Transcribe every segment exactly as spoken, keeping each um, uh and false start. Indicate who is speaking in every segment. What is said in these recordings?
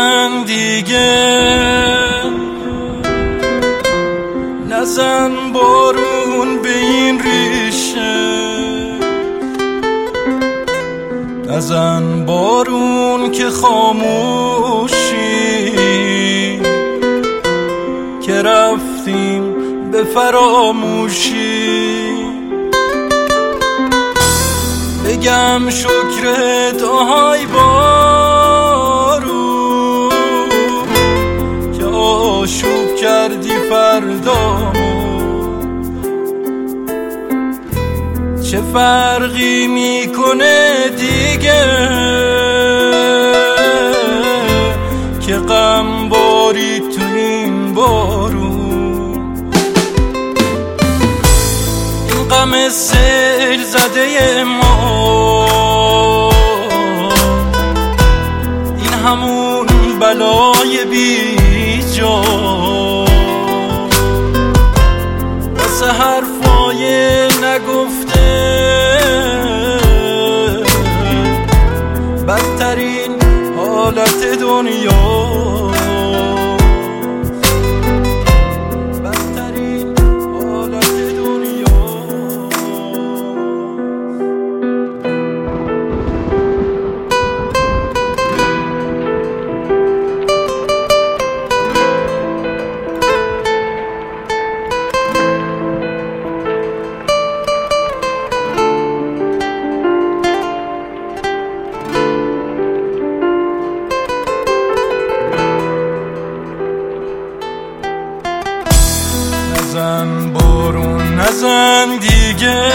Speaker 1: نزن دیگه، نزن بارون به این ریشه، نزن بارون که خاموشی، که رفتیم به فراموشی. بگم شکرت آهای بارون که آشوب کردی فردامو. چه فرقی میکنه دیگه که غم باری تو این بارون. این غم سیل زده ما، این همون بلای بی جا، واسه حرفای نگفته بدترین حالت دنیا، بدترین حالت دنیا. نزن بارون نزن دیگه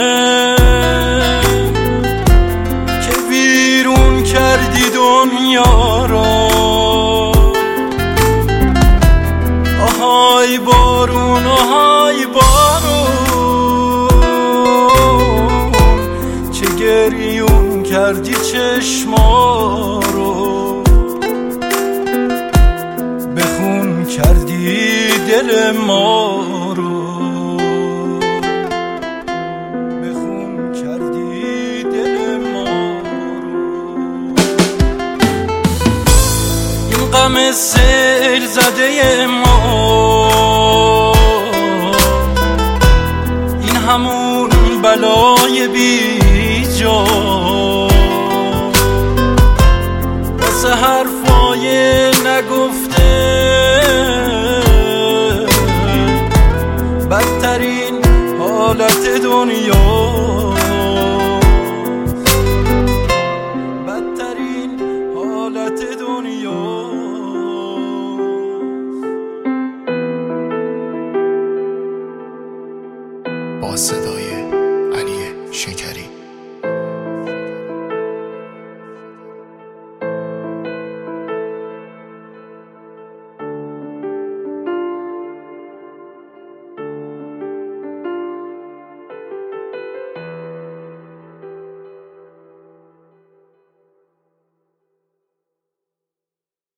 Speaker 1: که ویرون کردی دنیا را. آهای بارون آهای بارون، چه گریون کردی چشما رو، بخون کردی دل ما رو، بخون کردی دل ما رو. این غم سیل زده ما، این همون بلای بی جا، واسه حرفای نگفته بدترین حالت دنیا.